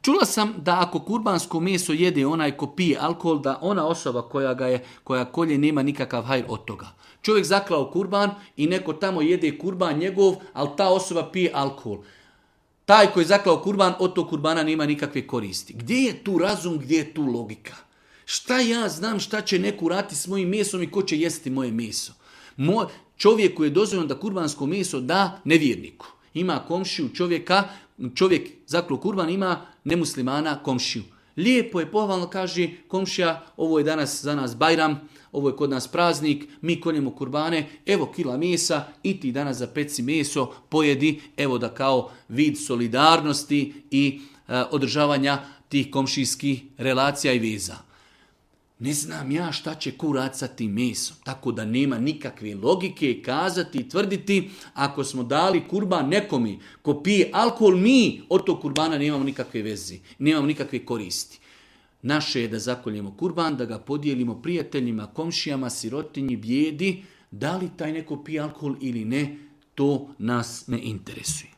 Čula sam da ako kurbansko meso jede onaj ko pije alkohol, da ona osoba koja kolje nema nikakav hajr od toga. Čovjek zaklao kurban i neko tamo jede kurban njegov, ali ta osoba pije alkohol. Taj koji je zaklao kurban, od tog kurbana nema nikakve koristi. Gdje je tu razum, gdje je tu logika? Šta ja znam šta će neko raditi s mojim mesom i ko će jesti moje meso? Čovjeku je dozvoljeno da kurbansko meso da nevjerniku. Ima komšiju čovjek zaklao kurban, ima nemuslimana komšiju. Lijepo je, pohvalno kaže komšija, ovo je danas za nas Bajram, ovo je kod nas praznik, mi koljemo kurbane, evo kila mesa i ti danas zapeci meso, pojedi, evo da kao vid solidarnosti i održavanja tih komšijskih relacija i veza. Ne znam ja šta će ko raditi sa tim mesom, tako da nema nikakve logike kazati i tvrditi ako smo dali kurban nekomi ko pije alkohol, mi od tog kurbana nemamo nikakve veze, nemamo nikakve koristi. Naše je da zakoljemo kurban, da ga podijelimo prijateljima, komšijama, sirotinji, bijedi. Da li taj neko pije alkohol ili ne, to nas ne interesuje.